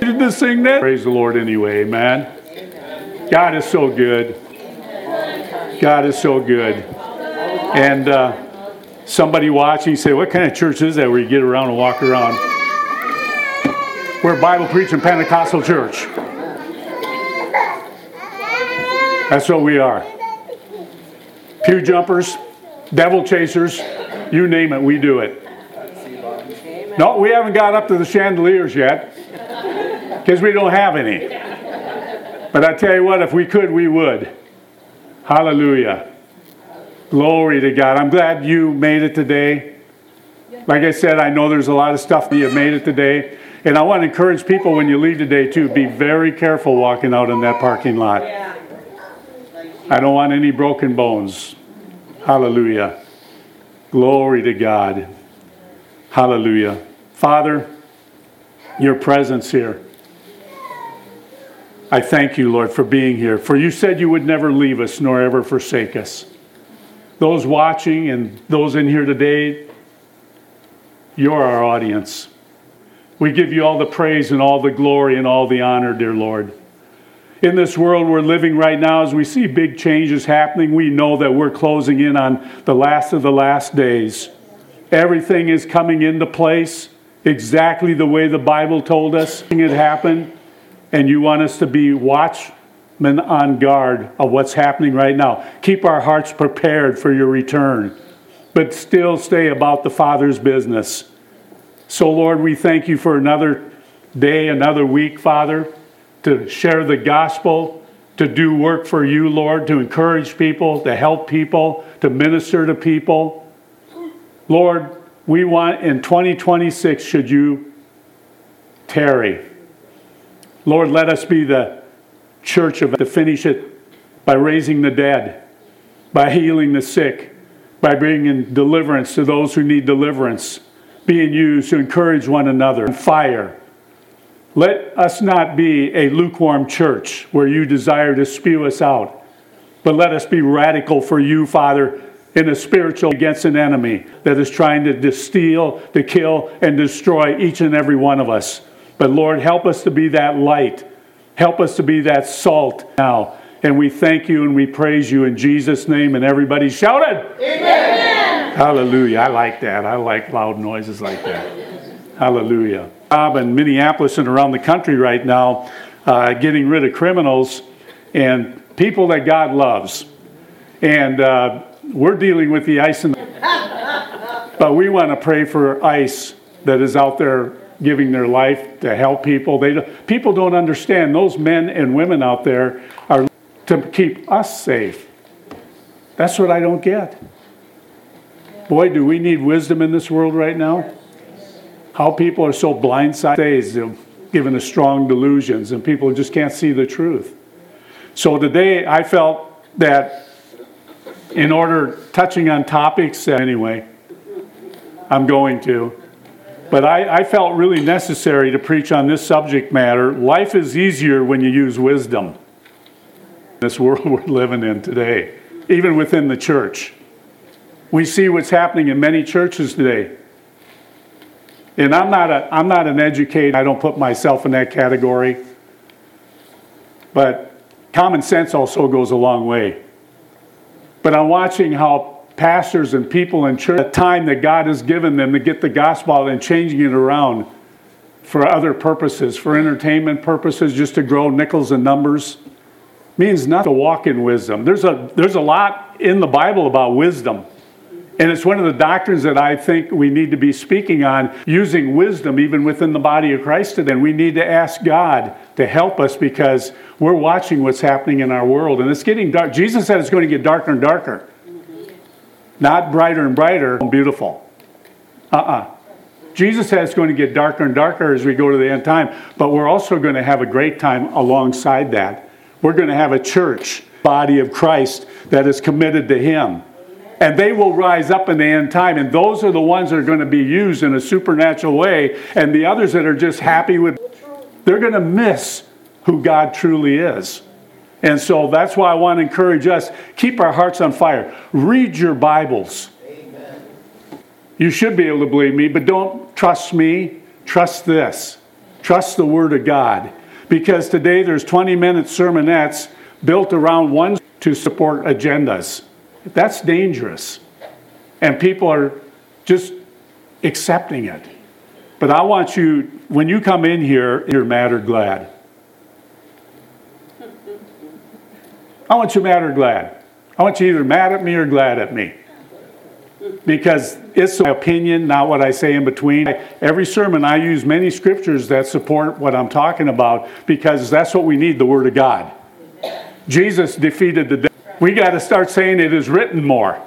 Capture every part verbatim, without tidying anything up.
Did this sing that? Praise the Lord anyway, man. God is so good. God is so good. And uh, somebody watching say, what kind of church is that where you get around and walk around? We're a Bible preaching Pentecostal church. That's what we are. Pew jumpers, devil chasers, you name it, we do it. No, we haven't got up to the chandeliers yet because we don't have any. But I tell you what, if we could, we would. Hallelujah. Glory to God. I'm glad you made it today. Like I said, I know there's a lot of stuff that you've made it today. And I want to encourage people when you leave today, too, be very careful walking out in that parking lot. I don't want any broken bones. Hallelujah. Glory to God. Hallelujah. Father, your presence here. I thank you, Lord, for being here. For you said you would never leave us nor ever forsake us. Those watching and those in here today, you're our audience. We give you all the praise and all the glory and all the honor, dear Lord. In this world we're living right now, as we see big changes happening, we know that we're closing in on the last of the last days. Everything is coming into place exactly the way the Bible told us it happened. And you want us to be watchmen on guard of what's happening right now. Keep our hearts prepared for your return, but still stay about the Father's business. So, Lord, we thank you for another day, another week, Father, to share the gospel, to do work for you, Lord, to encourage people, to help people, to minister to people. Lord, we want in twenty twenty-six, should you tarry, Lord, let us be the church of to finish it by raising the dead, by healing the sick, by bringing deliverance to those who need deliverance, being used to encourage one another. Fire. Let us not be a lukewarm church where you desire to spew us out, but let us be radical for you, Father, in a spiritual against an enemy that is trying to steal, to kill, and destroy each and every one of us. But Lord, help us to be that light. Help us to be that salt now. And we thank you and we praise you in Jesus' name. And everybody shouted, Amen. Hallelujah. I like that. I like loud noises like that. Hallelujah. Job in Minneapolis and around the country right now, uh, getting rid of criminals and people that God loves. And uh, we're dealing with the ICE. In the- but we want to pray for ICE that is out there giving their life to help people. They people don't understand. Those men and women out there are to keep us safe. That's what I don't get. Boy, do we need wisdom in this world right now. How people are so blindsided, given to strong delusions, and people just can't see the truth. So today I felt that in order, touching on topics, anyway, I'm going to. But I, I felt really necessary to preach on this subject matter. Life is easier when you use wisdom. This world we're living in today, even within the church. We see what's happening in many churches today. And I'm not a, I'm not an educated, I don't put myself in that category. But common sense also goes a long way. But I'm watching how pastors and people in church, the time that God has given them to get the gospel out and changing it around for other purposes, for entertainment purposes, just to grow nickels and numbers, means not to walk in wisdom. There's a there's a lot in the Bible about wisdom. And it's one of the doctrines that I think we need to be speaking on, using wisdom even within the body of Christ today. And we need to ask God to help us because we're watching what's happening in our world. And it's getting dark. Jesus said it's going to get darker and darker. Not brighter and brighter and beautiful. Uh-uh. Jesus said it's going to get darker and darker as we go to the end time. But we're also going to have a great time alongside that. We're going to have a church, body of Christ, that is committed to Him. And they will rise up in the end time. And those are the ones that are going to be used in a supernatural way. And the others that are just happy with, they're going to miss who God truly is. And so that's why I want to encourage us, keep our hearts on fire. Read your Bibles. Amen. You should be able to believe me, but don't trust me. Trust this. Trust the Word of God. Because today there's twenty-minute sermonettes built around one to support agendas. That's dangerous. And people are just accepting it. But I want you, when you come in here, you're mad or glad. I want you mad or glad. I want you either mad at me or glad at me. Because it's my opinion, not what I say in between. Every sermon I use many scriptures that support what I'm talking about, because that's what we need, the Word of God. Jesus defeated the devil. We got to start saying it is written more.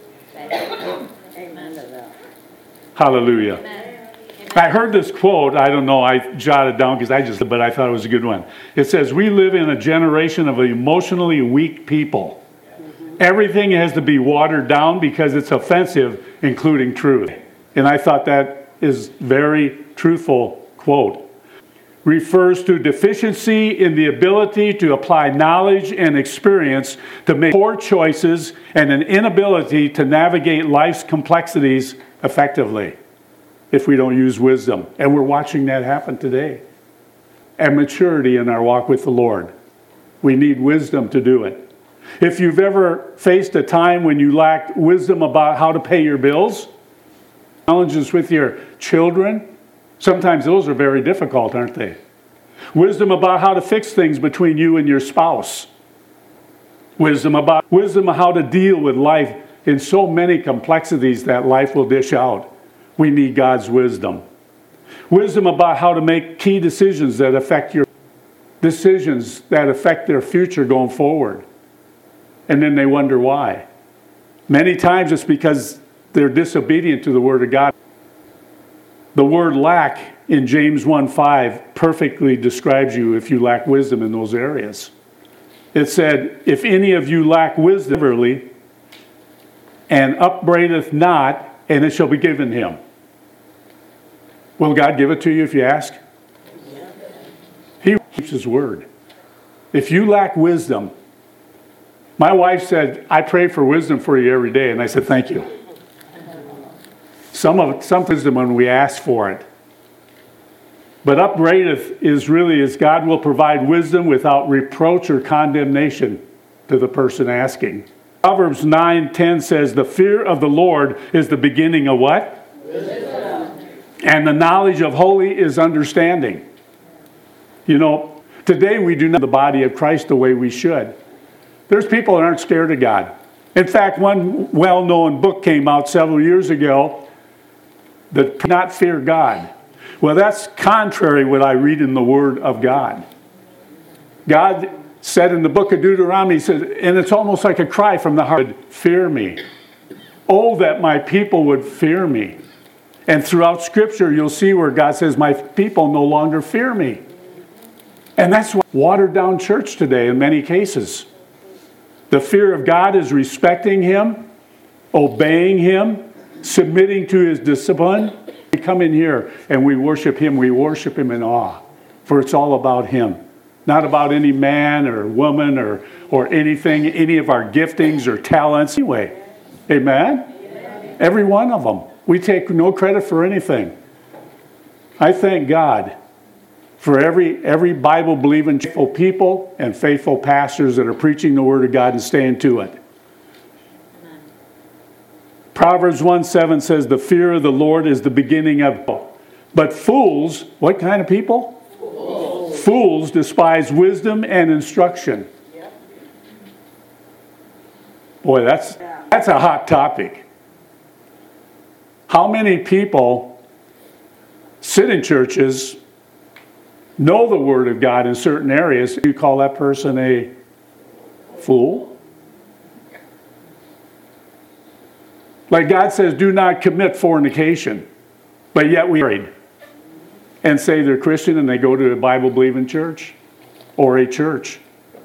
Hallelujah. I heard this quote, I don't know, I jotted it down because I just, but I thought it was a good one. It says, we live in a generation of emotionally weak people. Everything has to be watered down because it's offensive, including truth. And I thought that is very truthful quote. Refers to deficiency in the ability to apply knowledge and experience to make poor choices and an inability to navigate life's complexities effectively if we don't use wisdom. And we're watching that happen today. And maturity in our walk with the Lord. We need wisdom to do it. If you've ever faced a time when you lacked wisdom about how to pay your bills, challenges with your children, sometimes those are very difficult, aren't they? Wisdom about how to fix things between you and your spouse. Wisdom about wisdom of how to deal with life in so many complexities that life will dish out. We need God's wisdom. Wisdom about how to make key decisions that affect your decisions that affect their future going forward. And then they wonder why. Many times it's because they're disobedient to the Word of God. The word lack in James one five perfectly describes you if you lack wisdom in those areas. It said, if any of you lack wisdom, liberally, and upbraideth not, and it shall be given him. Will God give it to you if you ask? He keeps his word. If you lack wisdom, my wife said, I pray for wisdom for you every day. And I said, thank you. Some of some wisdom when we ask for it. But upbraideth is really is God will provide wisdom without reproach or condemnation to the person asking. Proverbs nine ten says, the fear of the Lord is the beginning of what? Wisdom. And the knowledge of holy is understanding. You know, today we do not know the body of Christ the way we should. There's people that aren't scared of God. In fact, one well-known book came out several years ago that not fear God. Well, that's contrary to what I read in the Word of God. God said in the book of Deuteronomy, he said, and it's almost like a cry from the heart, fear me. Oh, that my people would fear me. And throughout Scripture, you'll see where God says, my people no longer fear me. And that's what watered down church today in many cases. The fear of God is respecting Him, obeying Him, submitting to His discipline. We come in here and we worship Him. We worship Him in awe. For it's all about Him. Not about any man or woman or, or anything, any of our giftings or talents. Anyway, amen? Amen? Every one of them. We take no credit for anything. I thank God for every every Bible-believing faithful people and faithful pastors that are preaching the Word of God and staying to it. Amen. Proverbs one seven says, the fear of the Lord is the beginning of... But fools, what kind of people? Fools. Fools despise wisdom and instruction. Yep. Boy, that's that's a hot topic. How many people sit in churches, know the Word of God in certain areas? Do you call that person a fool? Like God says, do not commit fornication. But yet we married and say they're Christian and they go to a Bible-believing church or a church.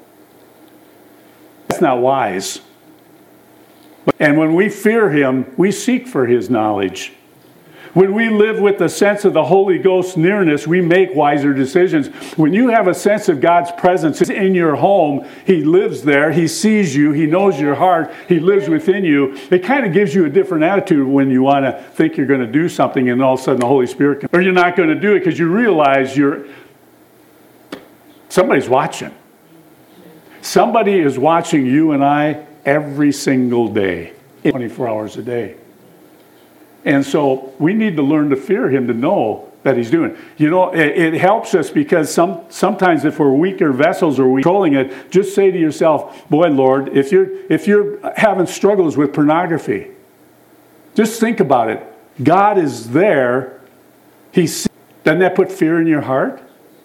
That's not wise. And when we fear Him, we seek for His knowledge. When we live with the sense of the Holy Ghost's nearness, we make wiser decisions. When you have a sense of God's presence in your home, He lives there, He sees you, He knows your heart, He lives within you. It kind of gives you a different attitude when you want to think you're going to do something and all of a sudden the Holy Spirit comes. Or you're not going to do it because you realize you're somebody's watching. Somebody is watching you and I every single day, twenty-four hours a day. And so we need to learn to fear Him to know that He's doing. You know, it, it helps us because some sometimes if we're weaker vessels or we're controlling it, just say to yourself, boy, Lord, if you're if you're having struggles with pornography, just think about it. God is there. He's, doesn't that put fear in your heart?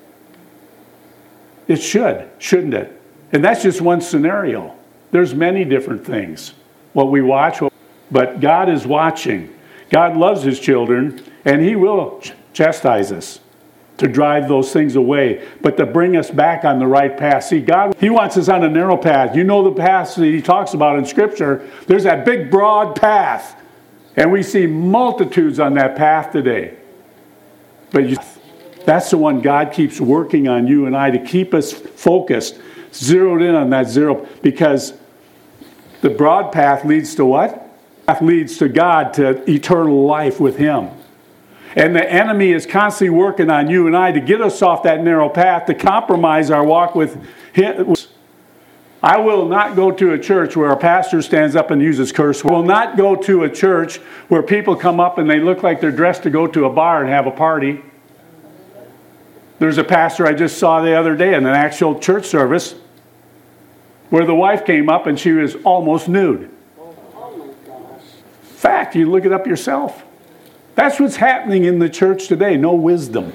It should, shouldn't it? And that's just one scenario. There's many different things. What we watch, but God is watching. God loves His children, and He will ch- chastise us to drive those things away, but to bring us back on the right path. See, God, He wants us on a narrow path. You know the path that He talks about in Scripture. There's that big, broad path, and we see multitudes on that path today. But you, that's the one God keeps working on you and I to keep us focused, zeroed in on that zero, because the broad path leads to what? Path leads to God, to eternal life with Him. And the enemy is constantly working on you and I to get us off that narrow path, to compromise our walk with Him. I will not go to a church where a pastor stands up and uses curse words. I will not go to a church where people come up and they look like they're dressed to go to a bar and have a party. There's a pastor I just saw the other day in an actual church service where the wife came up and she was almost nude. Fact, you look it up yourself. That's what's happening in the church today. No wisdom.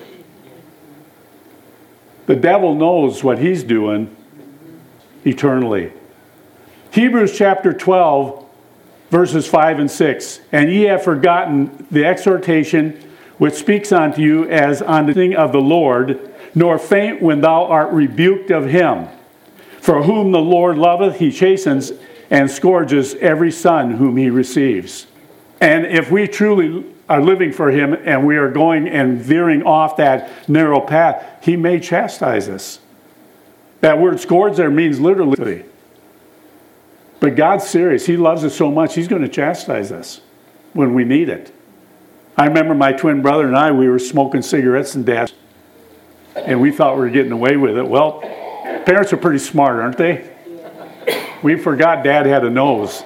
The devil knows what he's doing eternally. Hebrews chapter twelve, verses five and six. And ye have forgotten the exhortation which speaks unto you as on the thing of the Lord, nor faint when thou art rebuked of Him. For whom the Lord loveth, He chastens and scourges every son whom He receives. And if we truly are living for Him and we are going and veering off that narrow path, He may chastise us. That word scourge there means literally. But God's serious. He loves us so much, He's going to chastise us when we need it. I remember my twin brother and I, we were smoking cigarettes and Dad, and we thought we were getting away with it. Well, parents are pretty smart, aren't they? We forgot Dad had a nose.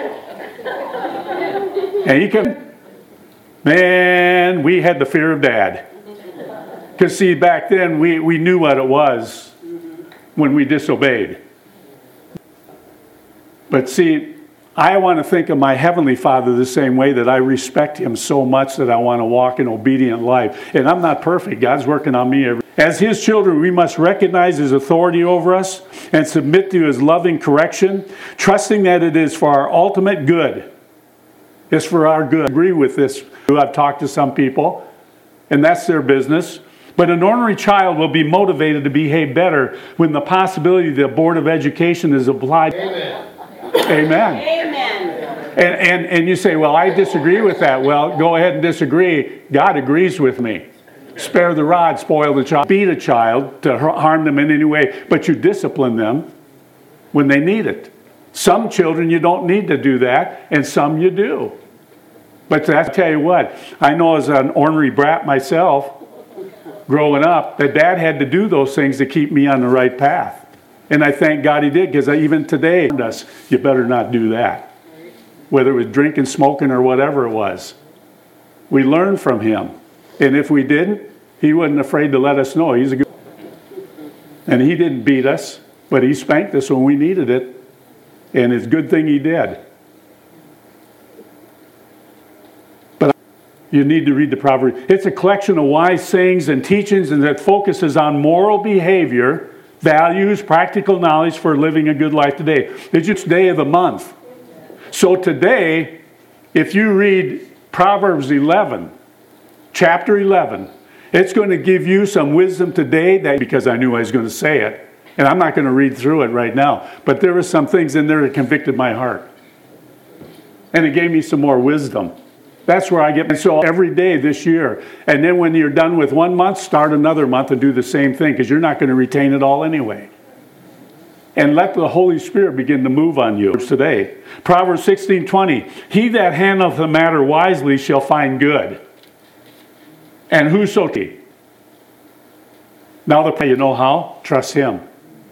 And he could, man, we had the fear of Dad. Because see, back then we, we knew what it was when we disobeyed. But see, I want to think of my Heavenly Father the same way, that I respect Him so much that I want to walk an obedient life. And I'm not perfect. God's working on me every day. As His children, we must recognize His authority over us and submit to His loving correction, trusting that it is for our ultimate good. It's for our good. I agree with this. I've talked to some people, and that's their business. But an ornery child will be motivated to behave better when the possibility that the Board of Education is applied. Amen. Amen. Amen. And, and, and you say, well, I disagree with that. Well, go ahead and disagree. God agrees with me. Spare the rod, spoil the child. Beat a child to harm them in any way, but you discipline them when they need it. Some children you don't need to do that, and some you do. But I tell you what, I know as an ornery brat myself, growing up, that Dad had to do those things to keep me on the right path. And I thank God He did, because even today, us, you better not do that. Whether it was drinking, smoking, or whatever it was. We learned from Him. And if we didn't, He wasn't afraid to let us know. He's a good. And He didn't beat us, but He spanked us when we needed it. And it's a good thing He did. But you need to read the Proverbs. It's a collection of wise sayings and teachings, and that focuses on moral behavior, values, practical knowledge for living a good life today. It's just day of the month. So today, if you read Proverbs eleven, chapter eleven, it's going to give you some wisdom today, that because I knew I was going to say it. And I'm not going to read through it right now. But there were some things in there that convicted my heart. And it gave me some more wisdom. That's where I get. So every day this year. And then when you're done with one month, start another month and do the same thing, because you're not going to retain it all anyway. And let the Holy Spirit begin to move on you today. Proverbs sixteen twenty. He that handleth the matter wisely shall find good. And whoso he. Now the you know how? Trust him.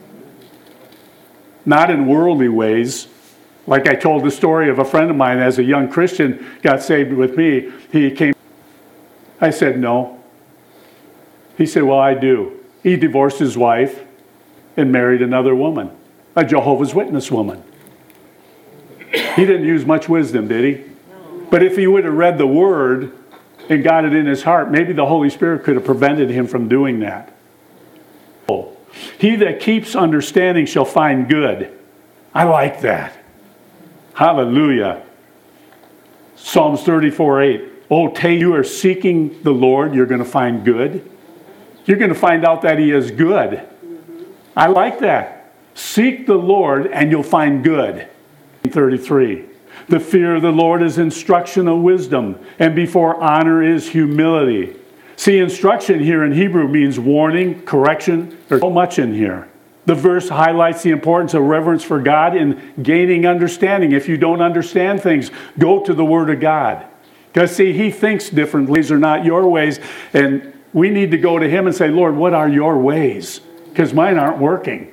Not in worldly ways. Like I told the story of a friend of mine as a young Christian got saved with me. He came. I said, no. He said, well, I do. He divorced his wife and married another woman, a Jehovah's Witness woman. He didn't use much wisdom, did he? But if he would have read the Word and got it in his heart, maybe the Holy Spirit could have prevented him from doing that. He that keeps understanding shall find good. I like that. Hallelujah. Psalms thirty-four eight. Oh, Tay, you are seeking the Lord, you're going to find good. You're going to find out that He is good. I like that. Seek the Lord and you'll find good. thirty-three. The fear of the Lord is instruction of wisdom, and before honor is humility. See, instruction here in Hebrew means warning, correction. There's so much in here. The verse highlights the importance of reverence for God in gaining understanding. If you don't understand things, go to the Word of God. Because see, He thinks different ways are not your ways. And we need to go to Him and say, Lord, what are your ways? Because mine aren't working.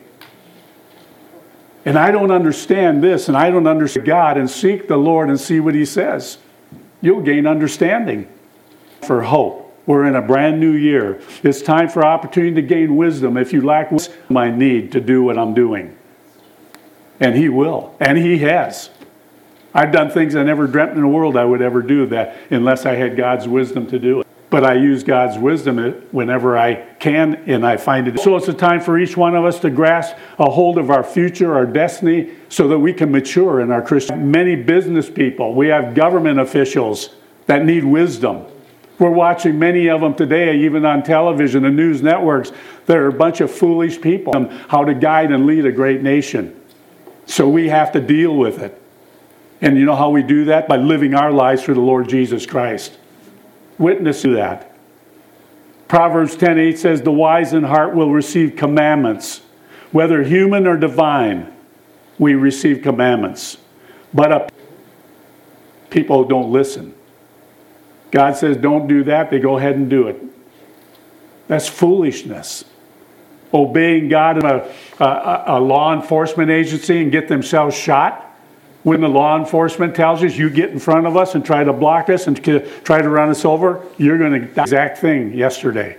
And I don't understand this, and I don't understand God, and seek the Lord and see what He says. You'll gain understanding. For hope. We're in a brand new year. It's time for opportunity to gain wisdom. If you lack wisdom, I need to do what I'm doing. And He will. And He has. I've done things I never dreamt in the world I would ever do that unless I had God's wisdom to do it. But I use God's wisdom whenever I can, and I find it. So it's a time for each one of us to grasp a hold of our future, our destiny, so that we can mature in our Christian. Many business people, we have government officials that need wisdom. We're watching many of them today, even on television and news networks. They're a bunch of foolish people on how to guide and lead a great nation. So we have to deal with it. And you know how we do that? By living our lives for the Lord Jesus Christ. Witness to that. Proverbs ten eight says, the wise in heart will receive commandments. Whether human or divine, we receive commandments. But a people don't listen. God says, don't do that. They go ahead and do it. That's foolishness. Obeying God in a, a, a law enforcement agency and get themselves shot. When the law enforcement tells us, you get in front of us and try to block us and try to run us over, you're going to do the exact thing yesterday.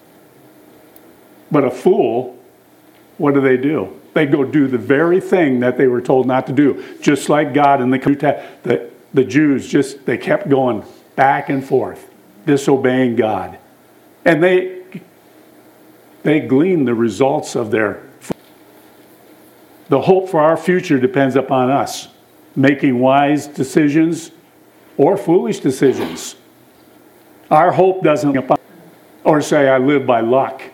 But a fool, what do they do? They go do the very thing that they were told not to do. Just like God and the, the, the Jews, just they kept going back and forth, disobeying God. And they they glean the results of their. The hope for our future depends upon us making wise decisions or foolish decisions. Our hope doesn't or say, I live by luck.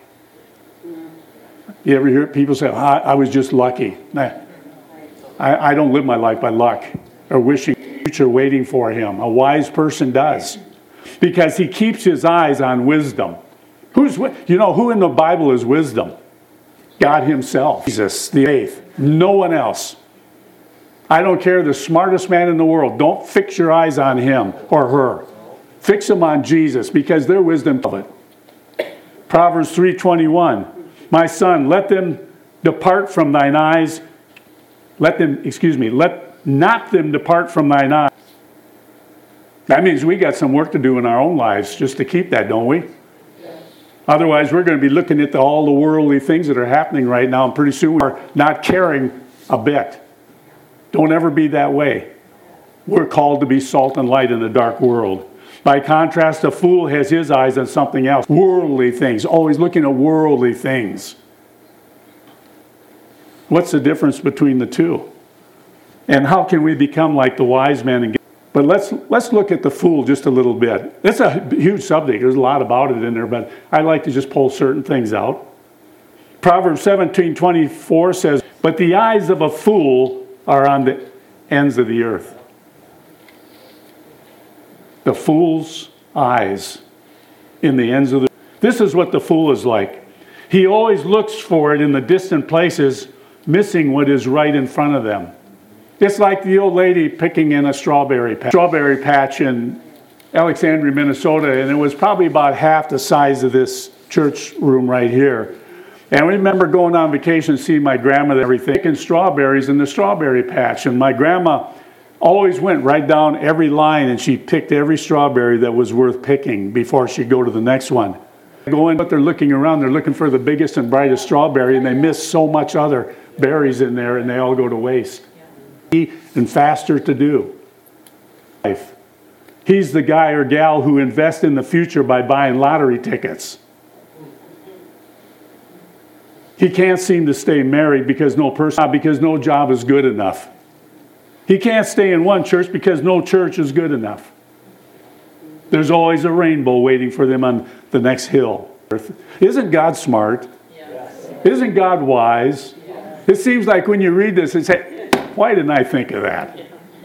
You ever hear people say, I, I was just lucky? Nah, I, I don't live my life by luck or wishing future waiting for him. A wise person does, because he keeps his eyes on wisdom. Who's you know who in the Bible is wisdom? God Himself. Jesus, the faith. No one else. I don't care the smartest man in the world. Don't fix your eyes on him or her. Fix them on Jesus, because their wisdom of it. Proverbs three twenty-one. My son, let them depart from thine eyes. Let them, excuse me, let not them depart from thine eyes. That means we got some work to do in our own lives just to keep that, don't we? Yes. Otherwise, we're going to be looking at the, all the worldly things that are happening right now, and pretty soon we're not caring a bit. Don't ever be that way. We're called to be salt and light in a dark world. By contrast, a fool has his eyes on something else. Worldly things, always looking at worldly things. What's the difference between the two? And how can we become like the wise man? And get, but let's let's look at the fool just a little bit. It's a huge subject. There's a lot about it in there, but I like to just pull certain things out. Proverbs seventeen twenty-four says, but the eyes of a fool are on the ends of the earth. The fool's eyes in the ends of the... This is what the fool is like. He always looks for it in the distant places, missing what is right in front of them. It's like the old lady picking in a strawberry patch, strawberry patch in Alexandria, Minnesota, and it was probably about half the size of this church room right here. And I remember going on vacation to see my grandma and everything, picking strawberries in the strawberry patch. And my grandma always went right down every line and she picked every strawberry that was worth picking before she'd go to the next one. Go in, but they're looking around, they're looking for the biggest and brightest strawberry, and they miss so much other berries in there, and they all go to waste. And faster to do. He's the guy or gal who invests in the future by buying lottery tickets. He can't seem to stay married because no person, because no job is good enough. He can't stay in one church because no church is good enough. There's always a rainbow waiting for them on the next hill. Isn't God smart? Yes. Isn't God wise? Yes. It seems like when you read this, it's like, why didn't I think of that?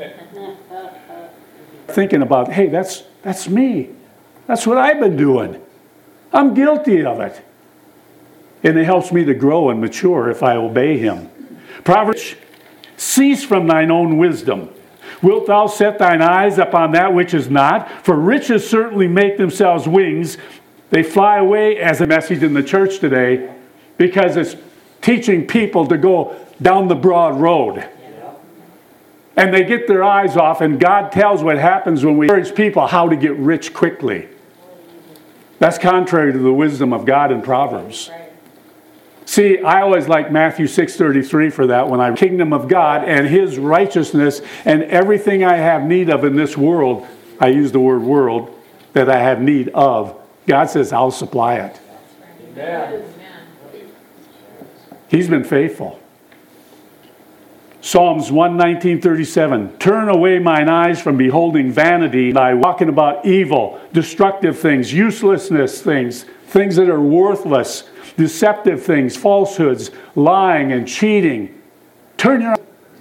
Thinking about, hey, that's that's me. That's what I've been doing. I'm guilty of it. And it helps me to grow and mature if I obey him. Proverbs, cease from thine own wisdom. Wilt thou set thine eyes upon that which is not? For riches certainly make themselves wings. They fly away, as a message in the church today, because it's teaching people to go down the broad road. And they get their eyes off, and God tells what happens when we encourage people how to get rich quickly. That's contrary to the wisdom of God in Proverbs. See, I always like Matthew six thirty-three for that when I kingdom of God and his righteousness and everything I have need of in this world. I use the word world that I have need of. God says, I'll supply it. Amen. He's been faithful. Psalms one nineteen thirty-seven. Turn away mine eyes from beholding vanity, by walking about evil, destructive things, uselessness things, things that are worthless, deceptive things, falsehoods, lying and cheating. Turn your...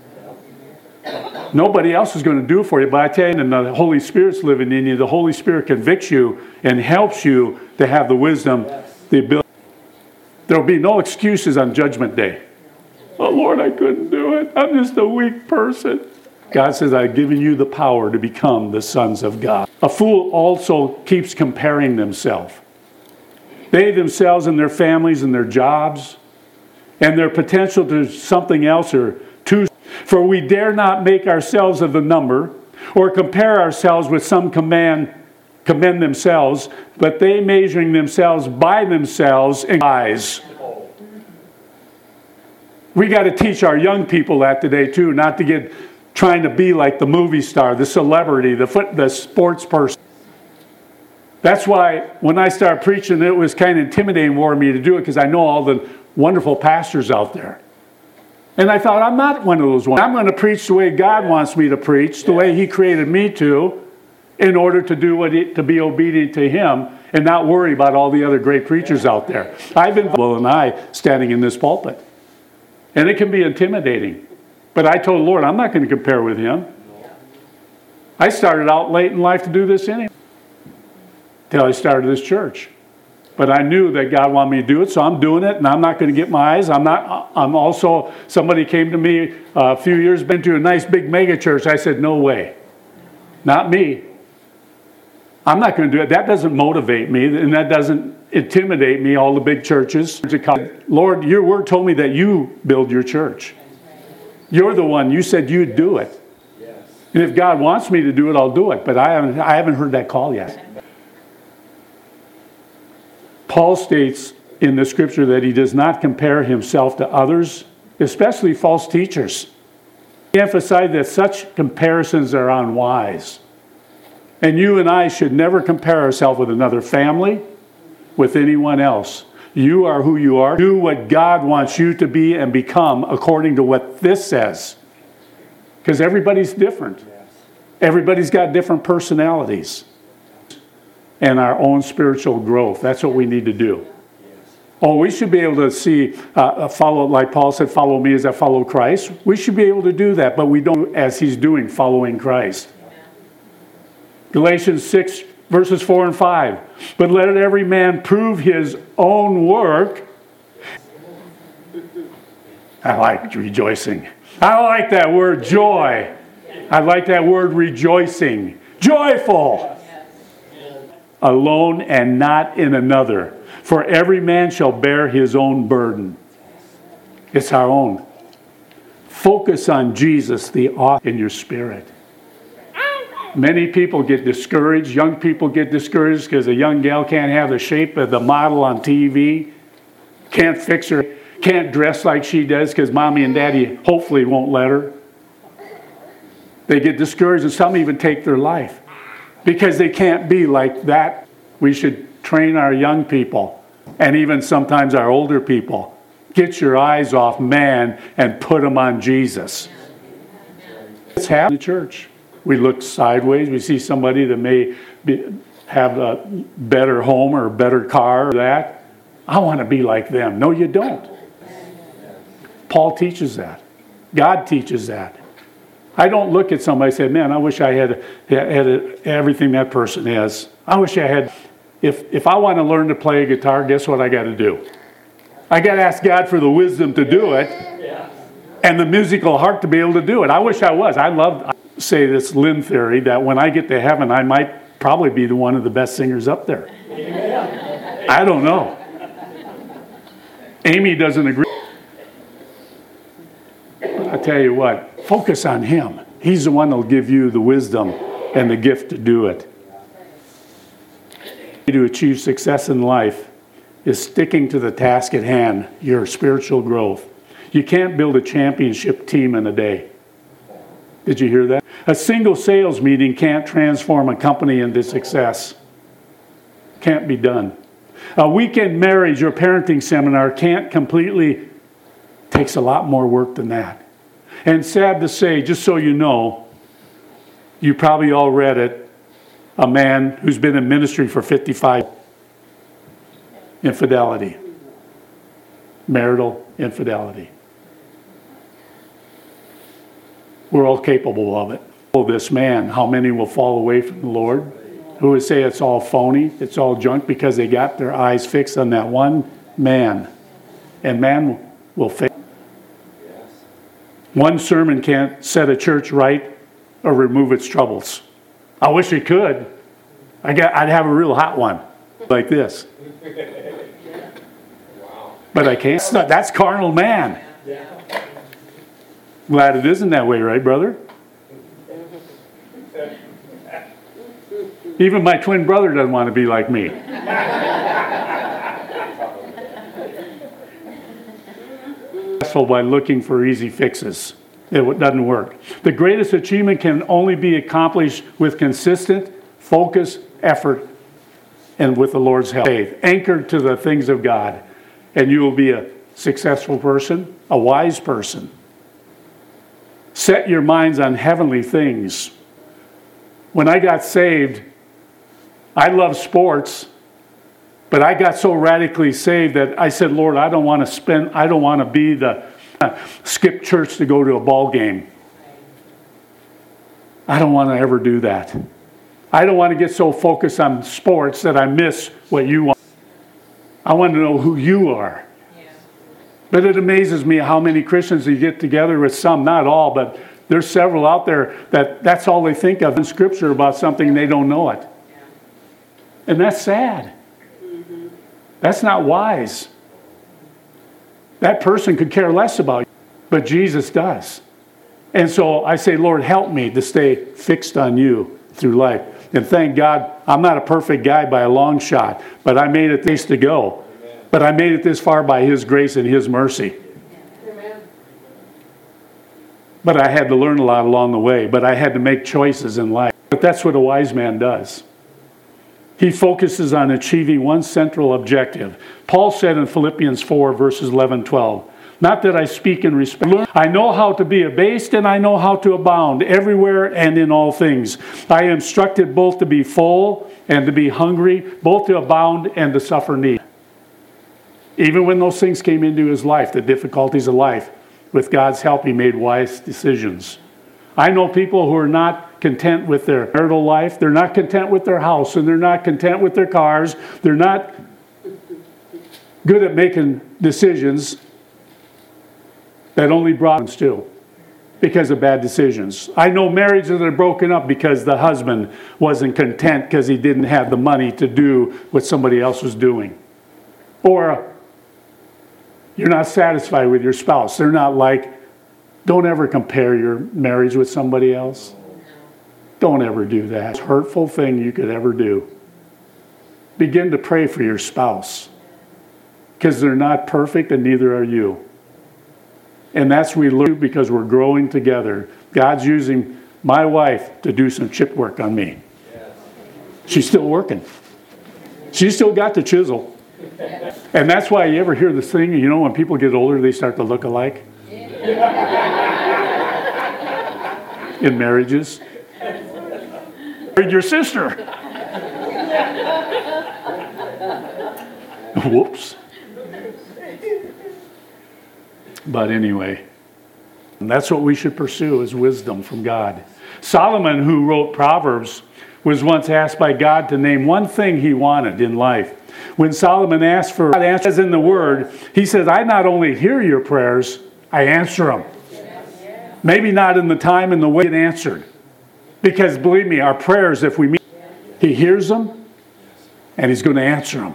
Nobody else is going to do it for you, but I tell you, and the Holy Spirit's living in you, the Holy Spirit convicts you and helps you to have the wisdom, the ability. There will be no excuses on Judgment Day. Oh, Lord, I couldn't do it. I'm just a weak person. God says, I've given you the power to become the sons of God. A fool also keeps comparing themselves. They themselves and their families and their jobs and their potential to something else or to. For we dare not make ourselves of the number or compare ourselves with some command, commend themselves, but they measuring themselves by themselves in eyes. We got to teach our young people that today too, not to get trying to be like the movie star, the celebrity, the foot, the sports person. That's why when I started preaching, it was kind of intimidating for me to do it because I know all the wonderful pastors out there. And I thought, I'm not one of those ones. I'm going to preach the way God wants me to preach, the way he created me to, in order to do what he, to be obedient to him and not worry about all the other great preachers out there. I've been, Will and I, standing in this pulpit. And it can be intimidating. But I told the Lord, I'm not going to compare with him. I started out late in life to do this anyway. Till I started this church. But I knew that God wanted me to do it, so I'm doing it, and I'm not going to get my eyes. I'm not. I'm also, somebody came to me a few years, been to a nice big mega church. I said, no way. Not me. I'm not going to do it. That doesn't motivate me, and that doesn't intimidate me, all the big churches. Lord, your word told me that you build your church. You're the one. You said you'd do it. And if God wants me to do it, I'll do it. But I haven't, I haven't heard that call yet. Paul states in the scripture that he does not compare himself to others, especially false teachers. He emphasized that such comparisons are unwise. And you and I should never compare ourselves with another family, with anyone else. You are who you are. Do what God wants you to be and become according to what this says. Because everybody's different. Everybody's got different personalities. And our own spiritual growth. That's what we need to do. Oh, we should be able to see, uh, follow, like Paul said, follow me as I follow Christ. We should be able to do that, but we don't as he's doing, following Christ. Galatians six, verses four and five. But let every man prove his own work. I like rejoicing. I like that word joy. I like that word rejoicing. Joyful. Alone and not in another. For every man shall bear his own burden. It's our own. Focus on Jesus, the author, in your spirit. Many people get discouraged. Young people get discouraged because a young gal can't have the shape of the model on T V. Can't fix her. Can't dress like she does because mommy and daddy hopefully won't let her. They get discouraged and some even take their life because they can't be like that. We should train our young people and even sometimes our older people. Get your eyes off man and put them on Jesus. It's happening in the church. We look sideways. We see somebody that may be, have a better home or a better car or that. I want to be like them. No, you don't. Paul teaches that. God teaches that. I don't look at somebody and say, man, I wish I had, had everything that person has. I wish I had. If, if I want to learn to play a guitar, guess what I got to do? I got to ask God for the wisdom to do it and the musical heart to be able to do it. I wish I was. I love, I say this Lynn theory, that when I get to heaven, I might probably be the one of the best singers up there. I don't know. Amy doesn't agree. I tell you what, focus on him. He's the one that'll give you the wisdom and the gift to do it. To achieve success in life is sticking to the task at hand, your spiritual growth. You can't build a championship team in a day. Did you hear that? A single sales meeting can't transform a company into success. Can't be done. A weekend marriage or parenting seminar can't completely, takes a lot more work than that. And sad to say, just so you know, you probably all read it, a man who's been in ministry for fifty-five years. Infidelity. Marital infidelity. We're all capable of it. Oh, this man, how many will fall away from the Lord? Who would say it's all phony, it's all junk because they got their eyes fixed on that one man. And man will fail. One sermon can't set a church right or remove its troubles. I wish it could. I got, I'd have a real hot one like this. But I can't. That's, not, that's carnal man. Glad it isn't that way, right, brother? Even my twin brother doesn't want to be like me. Successful by looking for easy fixes. It doesn't work. The greatest achievement can only be accomplished with consistent, focused effort and with the Lord's help. Faith, anchored to the things of God. And you will be a successful person, a wise person. Set your minds on heavenly things. When I got saved, I love sports, but I got so radically saved that I said, Lord, I don't want to spend, I don't want to be the uh, skip church to go to a ball game. I don't want to ever do that. I don't want to get so focused on sports that I miss what you want. I want to know who you are. Yeah. But it amazes me how many Christians you get together with, some, not all, but there's several out there that that's all they think of in Scripture about something and they don't know it. Yeah. And that's sad. Mm-hmm. That's not wise. That person could care less about you, but Jesus does. And so I say, Lord, help me to stay fixed on you through life. And thank God, I'm not a perfect guy by a long shot, but I made it this to go. Amen. But I made it this far by His grace and His mercy. Amen. But I had to learn a lot along the way, but I had to make choices in life. But that's what a wise man does. He focuses on achieving one central objective. Paul said in Philippians four, verses eleven, twelve, not that I speak in respect. I know how to be abased and I know how to abound everywhere and in all things. I am instructed both to be full and to be hungry, both to abound and to suffer need. Even when those things came into his life, the difficulties of life, with God's help, he made wise decisions. I know people who are not content with their marital life. They're not content with their house, and they're not content with their cars. They're not good at making decisions that only brought them to because of bad decisions. I know marriages that are broken up because the husband wasn't content because he didn't have the money to do what somebody else was doing. Or you're not satisfied with your spouse. They're not like, don't ever compare your marriage with somebody else. Don't ever do that. It's a hurtful thing you could ever do. Begin to pray for your spouse. Because they're not perfect and neither are you. And that's we learn because we're growing together. God's using my wife to do some chip work on me. She's still working. She's still got the chisel. And that's why you ever hear this thing, you know, when people get older, they start to look alike. In marriages. Married your sister. Whoops. But anyway, that's what we should pursue is wisdom from God. Solomon, who wrote Proverbs, was once asked by God to name one thing he wanted in life. When Solomon asked for God answers in the Word, he says, I not only hear your prayers, I answer them. Maybe not in the time and the way it answered. Because believe me, our prayers, if we meet, he hears them and he's going to answer them.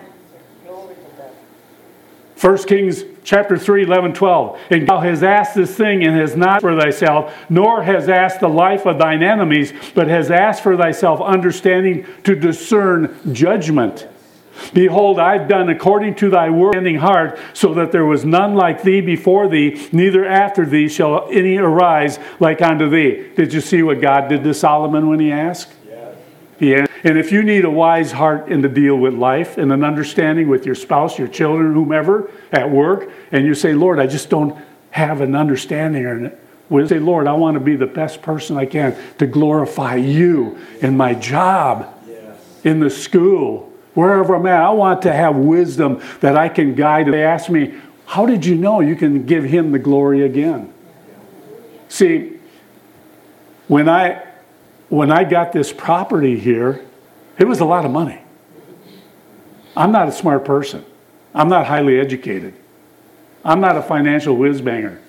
First Kings chapter three, eleven, twelve. And thou hast asked this thing and has not for thyself, nor has asked the life of thine enemies, but has asked for thyself understanding to discern judgment. Behold, I've done according to thy word, standing heart, so that there was none like thee before thee, neither after thee shall any arise like unto thee. Did you see what God did to Solomon when he asked? Yes. Yeah. And if you need a wise heart in to deal with life and an understanding with your spouse, your children, whomever, at work, and you say, Lord, I just don't have an understanding or an we say, Lord, I want to be the best person I can to glorify you in my job, yes. In the school, wherever I'm at. I want to have wisdom that I can guide. They ask me, how did you know you can give him the glory again? See, when I when I got this property here, it was a lot of money. I'm not a smart person. I'm not highly educated. I'm not a financial whiz-banger.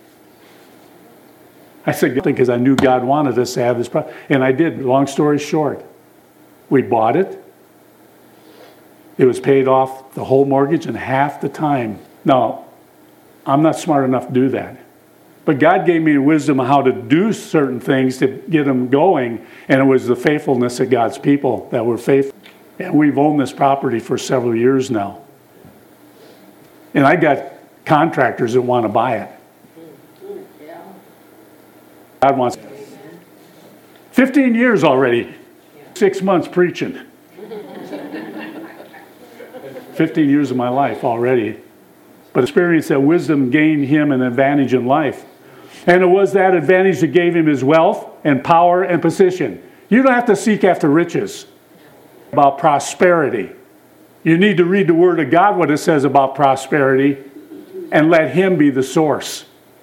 I said, because I knew God wanted us to have this property. And I did. Long story short, we bought it. It was paid off the whole mortgage in half the time. Now, I'm not smart enough to do that. But God gave me wisdom on how to do certain things to get them going. And it was the faithfulness of God's people that were faithful. And we've owned this property for several years now. And I got contractors that want to buy it. God wants fifteen years already. Six months preaching. fifteen years of my life already. But experience that wisdom gained him an advantage in life. And it was that advantage that gave him his wealth and power and position. You don't have to seek after riches. About prosperity. You need to read the Word of God, what it says about prosperity, and let him be the source.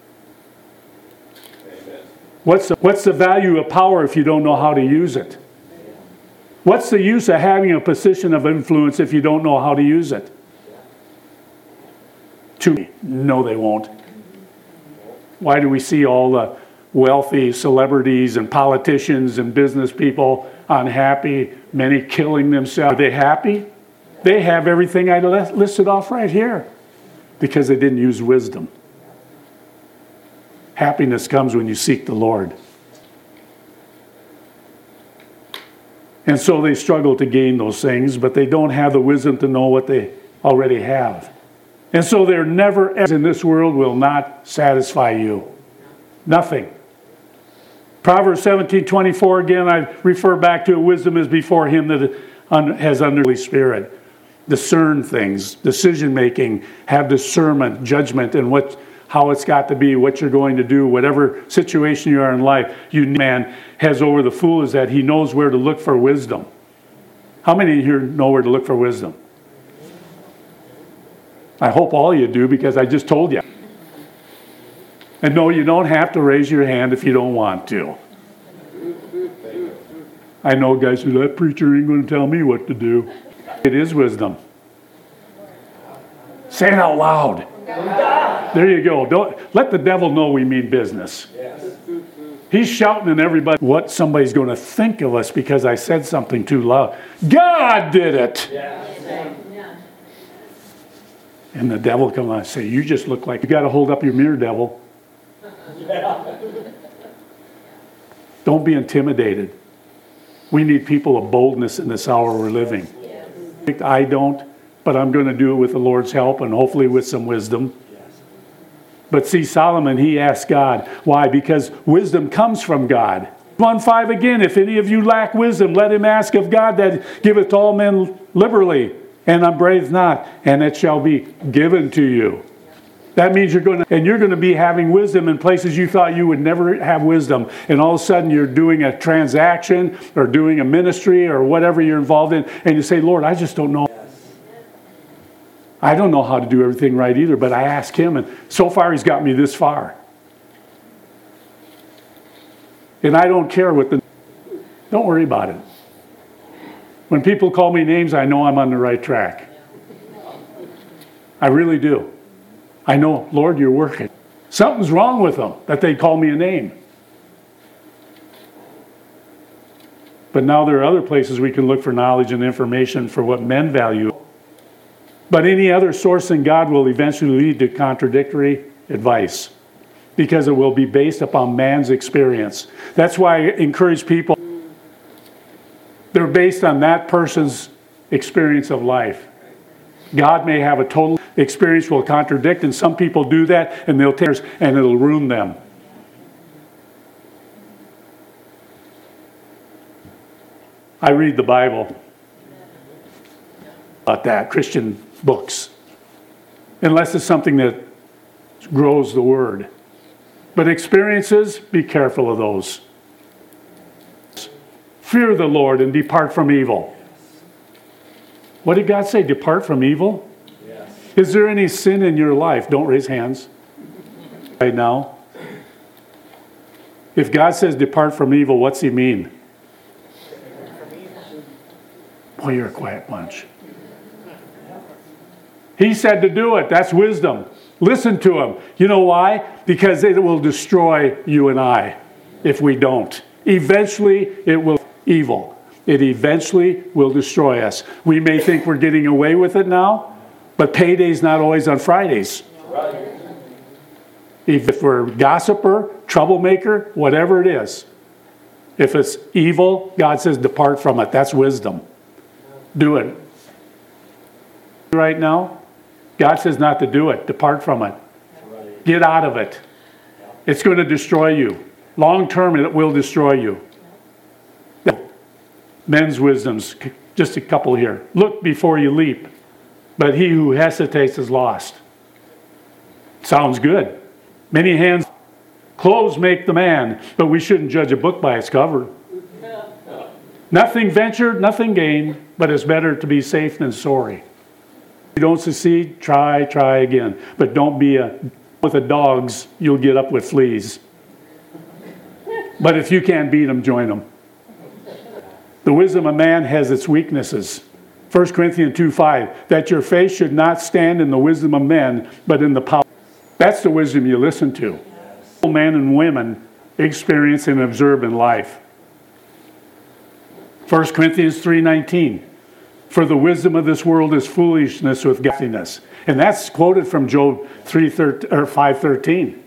What's the, what's the value of power if you don't know how to use it? What's the use of having a position of influence if you don't know how to use it? To me, no, they won't. Why do we see all the wealthy celebrities and politicians and business people unhappy, many killing themselves? Are they happy? They have everything I listed off right here because they didn't use wisdom. Happiness comes when you seek the Lord. And so they struggle to gain those things, but they don't have the wisdom to know what they already have. And so they're never, as in this world, will not satisfy you. Nothing. Proverbs seventeen twenty-four, again, I refer back to it. Wisdom is before him that has under the Holy Spirit. Discern things, decision making, have discernment, judgment, and what, how it's got to be, what you're going to do, whatever situation you are in life. You man has over the fool is that he knows where to look for wisdom. How many here know where to look for wisdom? I hope all you do, because I just told you. And no, you don't have to raise your hand if you don't want to. I know guys who, that preacher ain't going to tell me what to do. It is wisdom. Say it out loud. There you go. Don't let the devil know we mean business. He's shouting at everybody what somebody's going to think of us because I said something too loud. God did it. And the devil comes on and say, you just look like you got to hold up your mirror, devil. Don't be intimidated. We need people of boldness in this hour we're living. I don't, but I'm going to do it with the Lord's help and hopefully with some wisdom. But see, Solomon, he asked God. Why? Because wisdom comes from God. one five again, if any of you lack wisdom, let him ask of God that giveth all men liberally, and upbraideth not, and it shall be given to you. That means you're going to, and you're going to be having wisdom in places you thought you would never have wisdom. And all of a sudden you're doing a transaction or doing a ministry or whatever you're involved in. And you say, Lord, I just don't know. I don't know how to do everything right either, but I ask him. And so far he's got me this far. And I don't care what the, don't worry about it. When people call me names, I know I'm on the right track. I really do. I know, Lord, you're working. Something's wrong with them that they call me a name. But now there are other places we can look for knowledge and information for what men value. But any other source than God will eventually lead to contradictory advice because it will be based upon man's experience. That's why I encourage people. They're based on that person's experience of life. God may have a total experience will contradict, and some people do that, and they'll tear and it'll ruin them. I read the Bible about that, Christian books, unless it's something that grows the word. But experiences, be careful of those. Fear the Lord and depart from evil. What did God say? Depart from evil? Yes. Is there any sin in your life? Don't raise hands right now. If God says depart from evil, what's he mean? Boy, you're a quiet bunch. He said to do it. That's wisdom. Listen to him. You know why? Because it will destroy you and I if we don't. Eventually, it will evil. It eventually will destroy us. We may think we're getting away with it now, but payday's not always on Fridays. Right. If we're a gossiper, troublemaker, whatever it is, if it's evil, God says depart from it. That's wisdom. Do it. Right now, God says not to do it. Depart from it. Get out of it. It's going to destroy you. Long term, it will destroy you. Men's wisdoms, just a couple here. Look before you leap, but he who hesitates is lost. Sounds good. Many hands, clothes make the man, but we shouldn't judge a book by its cover. Nothing ventured, nothing gained, but it's better to be safe than sorry. If you don't succeed, try, try again. But don't be a, with the dogs, you'll get up with fleas. But if you can't beat them, join them. The wisdom of man has its weaknesses. First Corinthians two five, that your faith should not stand in the wisdom of men, but in the power. That's the wisdom you listen to. Men and women experience and observe in life. First Corinthians three nineteen, for the wisdom of this world is foolishness with godliness. And that's quoted from Job five thirteen.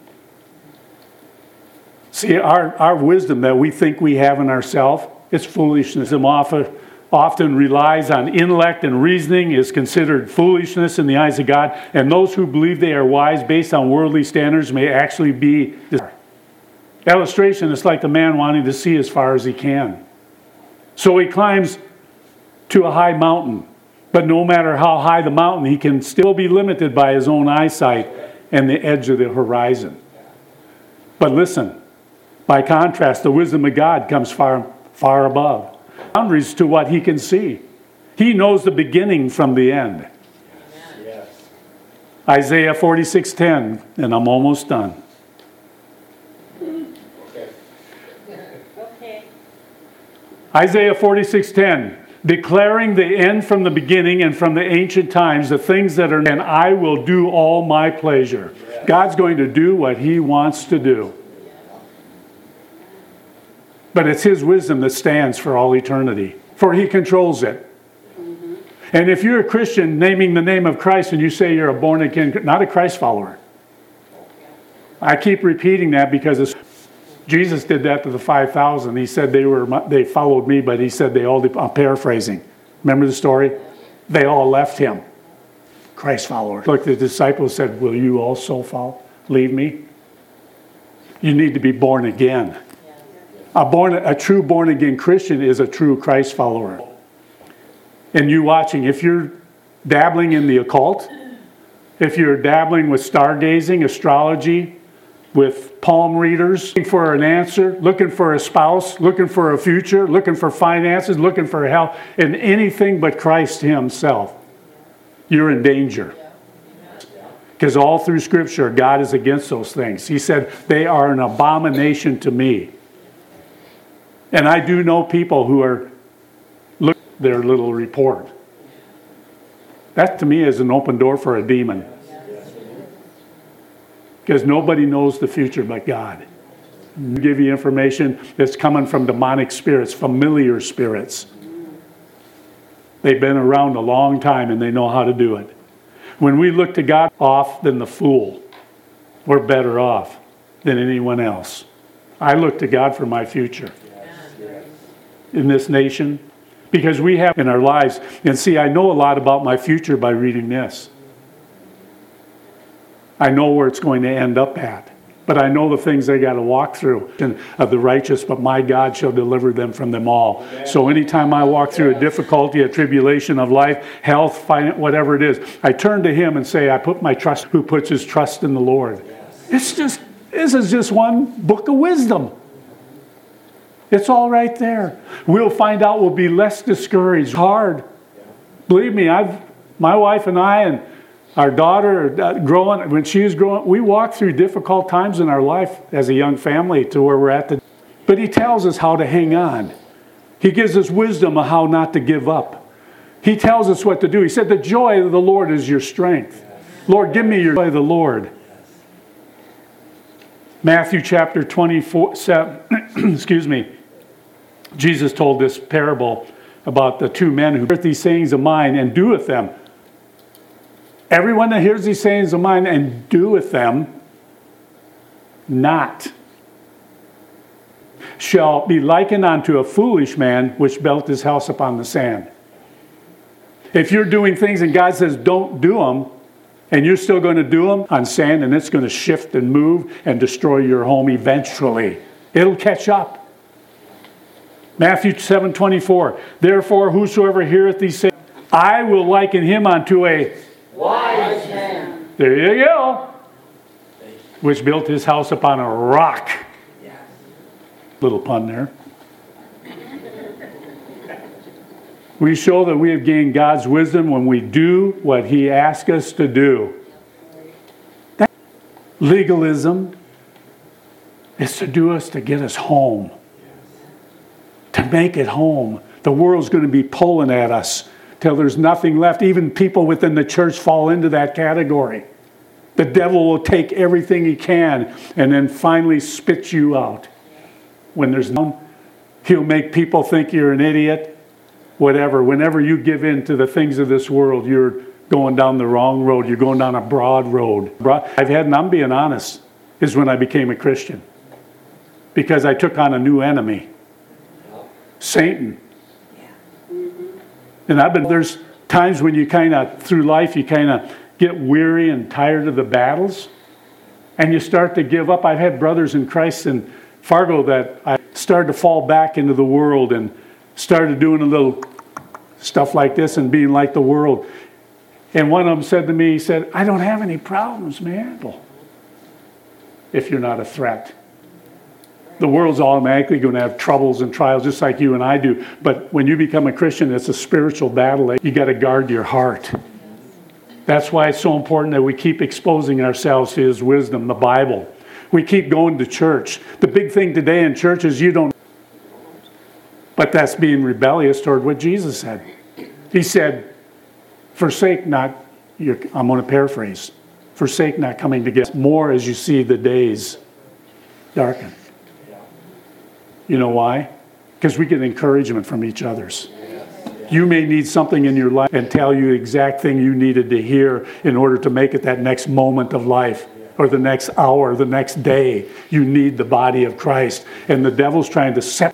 See, our, our wisdom that we think we have in ourselves, it's foolishness. It often, often relies on intellect and reasoning, is considered foolishness in the eyes of God. And those who believe they are wise based on worldly standards may actually be. Illustration is like the man wanting to see as far as he can. So he climbs to a high mountain. But no matter how high the mountain, he can still be limited by his own eyesight and the edge of the horizon. But listen, by contrast, the wisdom of God comes far far above. Boundaries to what he can see. He knows the beginning from the end. Yes. Isaiah forty-six ten, and I'm almost done. Okay. Okay. Isaiah forty-six ten, declaring the end from the beginning and from the ancient times, the things that are, and I will do all my pleasure. God's going to do what he wants to do. But it's his wisdom that stands for all eternity, for he controls it. Mm-hmm. And if you're a Christian naming the name of Christ and you say you're a born again, not a Christ follower. I keep repeating that because it's, Jesus did that to the five thousand. He said they were they followed me, but he said they all, I'm paraphrasing. Remember the story? They all left him. Christ followers. Look, the disciples said, will you also follow, leave me? You need to be born again. A, born, a true born-again Christian is a true Christ follower. And you watching, if you're dabbling in the occult, if you're dabbling with stargazing, astrology, with palm readers, looking for an answer, looking for a spouse, looking for a future, looking for finances, looking for health, and anything but Christ himself, you're in danger. Because all through Scripture, God is against those things. He said, they are an abomination to me. And I do know people who are looking at their little report. That to me is an open door for a demon. Because nobody knows the future but God. We give you information that's coming from demonic spirits, familiar spirits. They've been around a long time and they know how to do it. When we look to God, off than the fool. We're better off than anyone else. I look to God for my future in this nation, because we have in our lives, and see, I know a lot about my future by reading this. I know where it's going to end up at, but I know the things I got to walk through. And of the righteous, but my God shall deliver them from them all. So anytime I walk through a difficulty, a tribulation of life, health, finance, whatever it is, I turn to him and say, I put my trust, who puts his trust in the Lord. It's just, this is just one book of wisdom. It's all right there. We'll find out we'll be less discouraged. Hard. Believe me, I've my wife and I and our daughter uh, growing, when she was growing, we walked through difficult times in our life as a young family to where we're at. The, but he tells us how to hang on. He gives us wisdom of how not to give up. He tells us what to do. He said, the joy of the Lord is your strength. Lord, give me your joy of the Lord. Matthew chapter twenty-four, seven, excuse me. Jesus told this parable about the two men who heareth these sayings of mine and doeth them. Everyone that hears these sayings of mine and doeth them not shall be likened unto a foolish man which built his house upon the sand. If you're doing things and God says don't do them, and you're still going to do them on sand, and it's going to shift and move and destroy your home eventually. It'll catch up. Matthew seven twenty-four. Therefore, whosoever heareth these sayings, I will liken him unto a wise man. There you go. Which built his house upon a rock. Little pun there. We show that we have gained God's wisdom when we do what he asks us to do. That legalism is to do us, to get us home. To make it home. The world's going to be pulling at us till there's nothing left. Even people within the church fall into that category. The devil will take everything he can and then finally spit you out. When there's none, he'll make people think you're an idiot. Whatever. Whenever you give in to the things of this world, you're going down the wrong road. You're going down a broad road. I've had, and I'm being honest, is when I became a Christian. Because I took on a new enemy. Satan. And I've been, there's times when you kind of, through life, you kind of get weary and tired of the battles. And you start to give up. I've had brothers in Christ in Fargo that I started to fall back into the world and started doing a little stuff like this and being like the world. And one of them said to me, he said, I don't have any problems, man. If you're not a threat. The world's automatically going to have troubles and trials just like you and I do. But when you become a Christian, it's a spiritual battle. You got to guard your heart. That's why it's so important that we keep exposing ourselves to his wisdom, the Bible. We keep going to church. The big thing today in church is you don't. But that's being rebellious toward what Jesus said. He said, forsake not, your, I'm going to paraphrase, forsake not coming together more as you see the days darken. You know why? Because we get encouragement from each other's. You may need something in your life and tell you the exact thing you needed to hear in order to make it that next moment of life or the next hour, the next day. You need the body of Christ. And the devil's trying to set.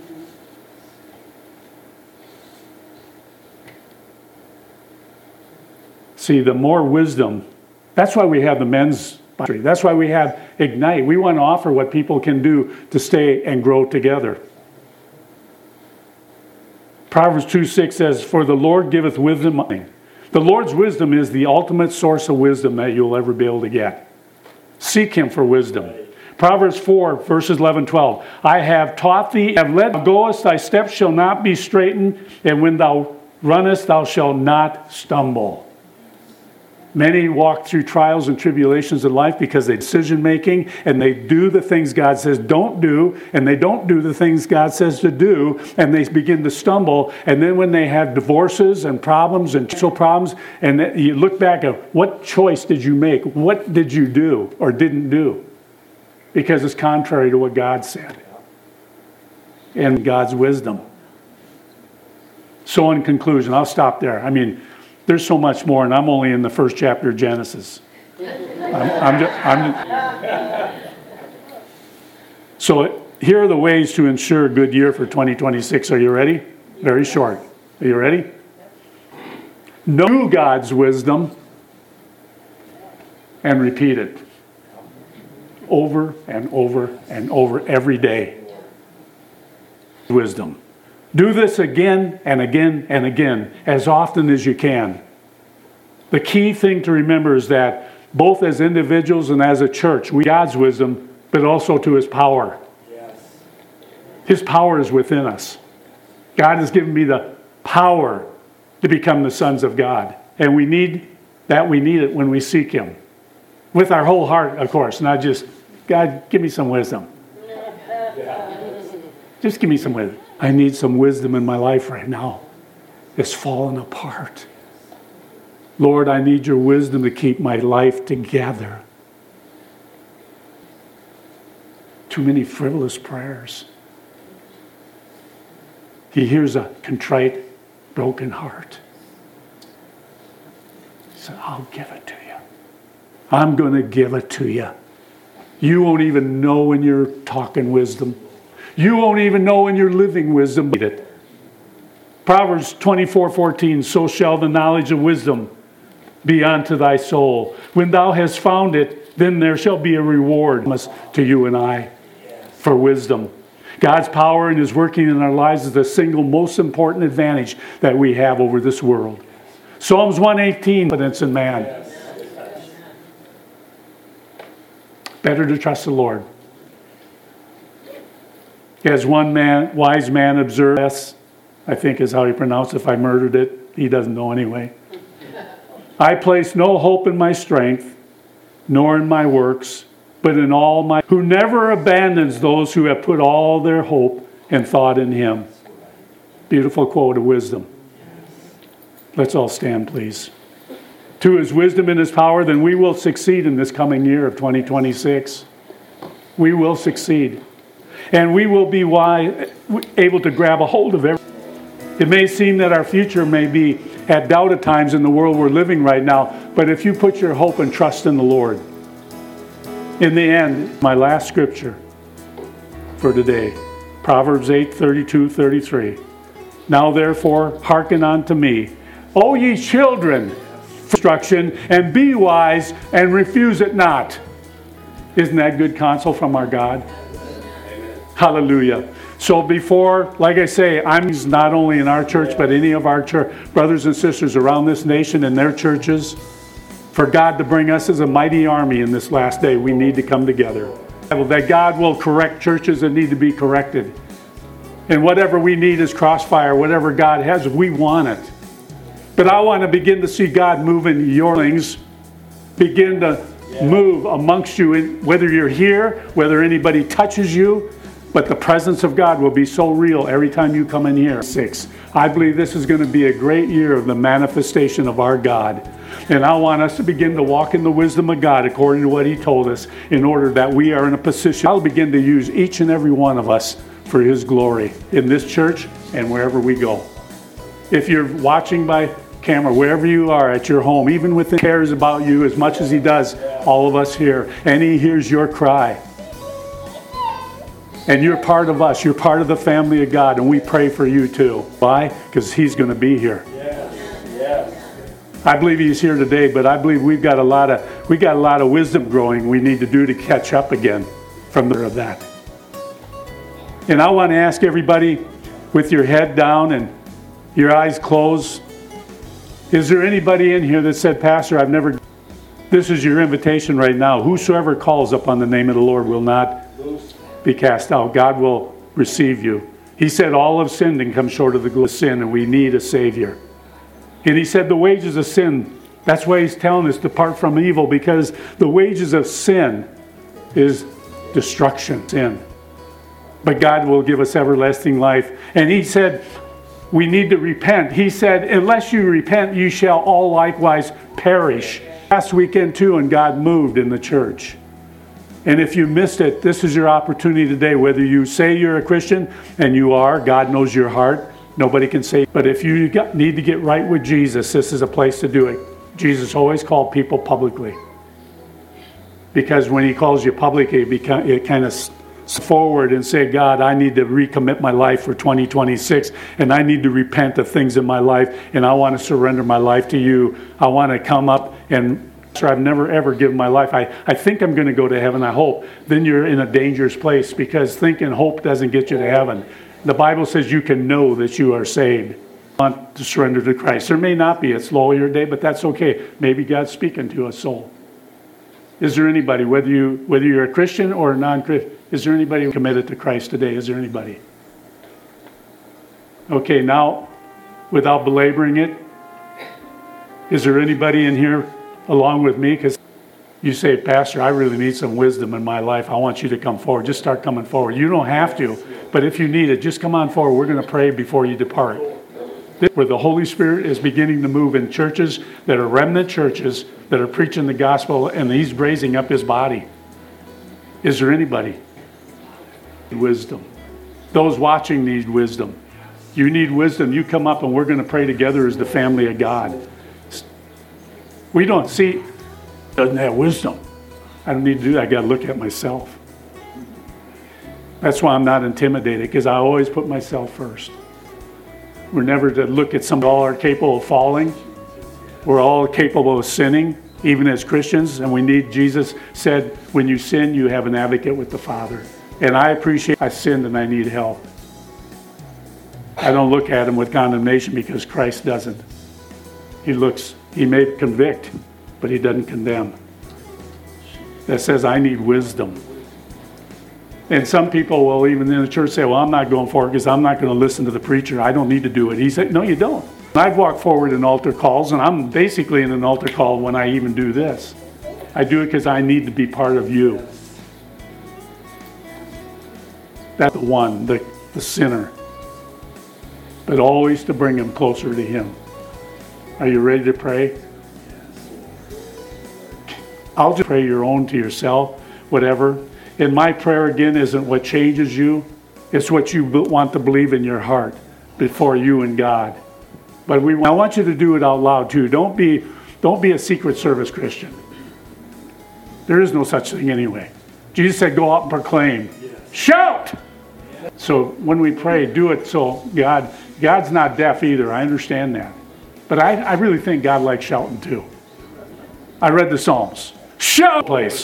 See, the more wisdom, that's why we have the men's ministry. That's why we have Ignite. We want to offer what people can do to stay and grow together. Proverbs two six says, for the Lord giveth wisdom. The Lord's wisdom is the ultimate source of wisdom that you'll ever be able to get. Seek him for wisdom. Proverbs four, verses eleven, twelve. I have taught thee, have led thou goest, thy steps shall not be straitened, and when thou runnest, thou shalt not stumble. Many walk through trials and tribulations in life because they're decision making and they do the things God says don't do, and they don't do the things God says to do, and they begin to stumble. And then when they have divorces and problems and social problems, and you look back at what choice did you make? What did you do or didn't do? Because it's contrary to what God said and God's wisdom. So in conclusion, I'll stop there. I mean, there's so much more, and I'm only in the first chapter of Genesis. I'm, I'm, just, I'm So here are the ways to ensure a good year for twenty twenty-six. Are you ready? Very short. Are you ready? Know God's wisdom and repeat it over and over and over every day. Wisdom. Do this again and again and again, as often as you can. The key thing to remember is that both as individuals and as a church, we God's wisdom, but also to his power. Yes. His power is within us. God has given me the power to become the sons of God. And we need that, we need it when we seek him. With our whole heart, of course, not just, God, give me some wisdom. Just give me some wisdom. I need some wisdom in my life right now. It's fallen apart. Lord, I need your wisdom to keep my life together. Too many frivolous prayers. He hears a contrite, broken heart. He said, I'll give it to you. I'm going to give it to you. You won't even know when you're talking wisdom. You won't even know when you're living wisdom. Proverbs twenty-four fourteen, so shall the knowledge of wisdom be unto thy soul. When thou hast found it, then there shall be a reward to you and I for wisdom. God's power and his working in our lives is the single most important advantage that we have over this world. Psalms one eighteen, confidence in man. Better to trust the Lord. As one man, wise man observed, I think is how he pronounced it. If I murdered it, he doesn't know anyway. I place no hope in my strength, nor in my works, but in all my... Who never abandons those who have put all their hope and thought in him. Beautiful quote of wisdom. Let's all stand, please. To his wisdom and his power, then we will succeed in this coming year of twenty twenty-six. We will succeed. And we will be wise, able to grab a hold of everything. It may seem that our future may be at doubt at times in the world we're living right now, but if you put your hope and trust in the Lord, in the end, my last scripture for today, Proverbs eight, thirty-two, thirty-three. Now therefore, hearken unto me, O ye children, for instruction, and be wise, and refuse it not. Isn't that good counsel from our God? Hallelujah. So before, like I say, I'm not only in our church, but any of our church, brothers and sisters around this nation and their churches, for God to bring us as a mighty army in this last day, we need to come together. That God will correct churches that need to be corrected. And whatever we need is crossfire, whatever God has, we want it. But I want to begin to see God move in your things, begin to yeah. move amongst you, in, whether you're here, whether anybody touches you, But the presence of God will be so real every time you come in here. Six. I believe this is going to be a great year of the manifestation of our God. And I want us to begin to walk in the wisdom of God according to what He told us, in order that we are in a position. I'll begin to use each and every one of us for His glory in this church and wherever we go. If you're watching by camera, wherever you are at your home, even with He cares about you as much as He does all of us here, and He hears your cry. And you're part of us. You're part of the family of God, and we pray for you too. Why? Because He's going to be here. Yes. Yes. I believe He's here today, but I believe we've got a lot of we got a lot of wisdom growing we need to do to catch up again from the of that. And I want to ask everybody, with your head down and your eyes closed, is there anybody in here that said, Pastor, I've never... This is your invitation right now. Whosoever calls upon the name of the Lord will not be cast out. God will receive you. He said all have sinned and come short of the glory of sin, and we need a Savior. And He said the wages of sin, that's why He's telling us, depart from evil, because the wages of sin is destruction, sin. But God will give us everlasting life. And He said we need to repent. He said, unless you repent, you shall all likewise perish. Last weekend too, and God moved in the church. And if you missed it, this is your opportunity today. Whether you say you're a Christian, and you are, God knows your heart. Nobody can say. But if you got, need to get right with Jesus, this is a place to do it. Jesus always called people publicly. Because when He calls you publicly, it, become, it kind of forward and say, God, I need to recommit my life for twenty twenty-six, and I need to repent of things in my life, and I want to surrender my life to you. I want to come up and... I've never ever given my life. I, I think I'm going to go to heaven, I hope. Then you're in a dangerous place, because thinking hope doesn't get you to heaven. The Bible says you can know that you are saved. Want to surrender to Christ. There may not be. It's low your day, but that's okay. Maybe God's speaking to a soul. Is there anybody, whether, you, whether you're a Christian or a non-Christian, is there anybody committed to Christ today? Is there anybody? Okay, now, without belaboring it, is there anybody in here along with me? Because you say, Pastor, I really need some wisdom in my life. I want you to come forward. Just start coming forward. You don't have to, but if you need it, just come on forward. We're going to pray before you depart. Where the Holy Spirit is beginning to move in churches that are remnant churches that are preaching the gospel, and He's raising up His body. Is there anybody? Wisdom. Those watching need wisdom. You need wisdom. You come up and we're going to pray together as the family of God. We don't see, doesn't have wisdom. I don't need to do that. I got to look at myself. That's why I'm not intimidated, because I always put myself first. We're never to look at some, all are capable of falling. We're all capable of sinning, even as Christians. And we need, Jesus said, when you sin, you have an advocate with the Father. And I appreciate I sinned and I need help. I don't look at Him with condemnation, because Christ doesn't. He looks, He may convict, but He doesn't condemn. That says, I need wisdom. And some people will, even in the church, say, well, I'm not going forward because I'm not going to listen to the preacher. I don't need to do it. He said, no, you don't. I've walked forward in altar calls, and I'm basically in an altar call when I even do this. I do it because I need to be part of you. That's the one, the, the sinner. But always to bring him closer to Him. Are you ready to pray? I'll just pray your own to yourself, whatever. And my prayer again isn't what changes you. It's what you want to believe in your heart before you and God. But we, I want you to do it out loud too. Don't be, don't be a Secret Service Christian. There is no such thing anyway. Jesus said, go out and proclaim. Yes. Shout! Yes. So when we pray, do it so God, God's not deaf either. I understand that. But I, I really think God likes shouting too. I read the Psalms. Shout, place.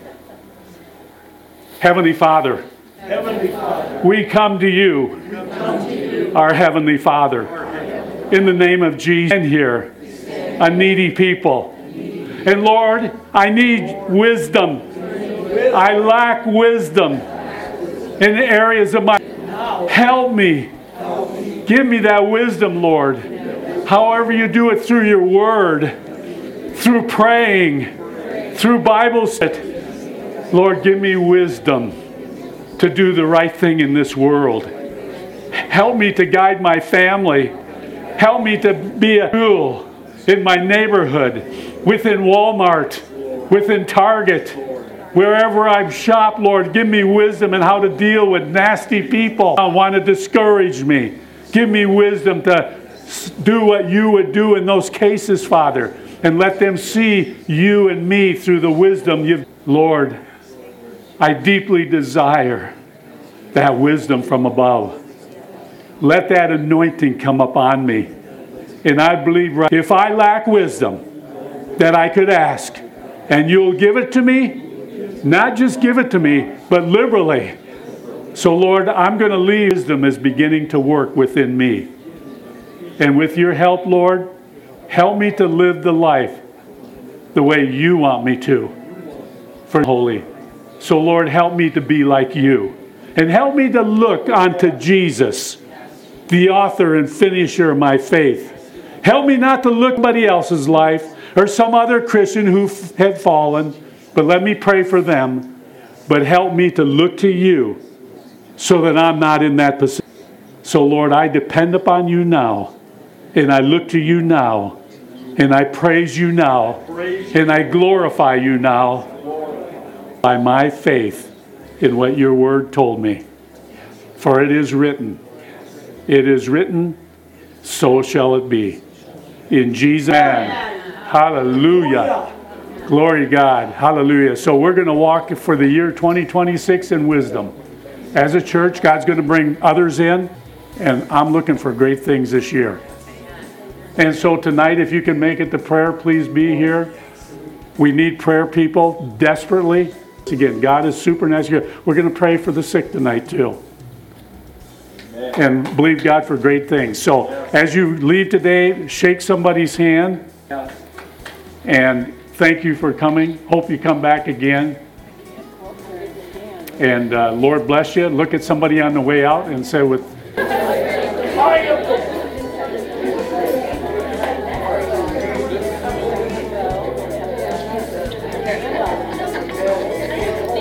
Heavenly Father, Heavenly Father, we come to you, we come to you, our Heavenly Father, in the name of Jesus. And here, a needy people. And Lord, I need wisdom. I lack wisdom in the areas of my... Help me. Give me that wisdom, Lord. However you do it, through your word, through praying, through Bible study. Lord, give me wisdom. to do the right thing in this world. Help me to guide my family. Help me to be a tool in my neighborhood, within Walmart, within Target, wherever I shop, Lord. Give me wisdom in how to deal with nasty people who want to discourage me. Give me wisdom to do what you would do in those cases, Father, and let them see you and me through the wisdom you've. Lord, I deeply desire that wisdom from above. Let that anointing come upon me. And I believe right, if I lack wisdom, that I could ask, and you'll give it to me. Not just give it to me, but liberally. So Lord, I'm going to leave. Wisdom is beginning to work within me. And with your help, Lord, help me to live the life the way you want me to. For holy. So Lord, help me to be like you. And help me to look unto Jesus, the author and finisher of my faith. Help me not to look at somebody else's life or some other Christian who had fallen, but let me pray for them. But help me to look to you so that I'm not in that position. So Lord, I depend upon you now, and I look to you now, and I praise you now, and I glorify you now by my faith in what your word told me. For it is written, it is written, so shall it be. In Jesus' name. Hallelujah. Glory to God. Hallelujah. So we're going to walk for the year twenty twenty-six in wisdom. As a church, God's going to bring others in, and I'm looking for great things this year. And so tonight, if you can make it to prayer, please be here. We need prayer people desperately. Again, God is supernatural. We're going to pray for the sick tonight too. And believe God for great things. So as you leave today, shake somebody's hand. And thank you for coming. Hope you come back again. And uh, Lord bless you. Look at somebody on the way out and say with...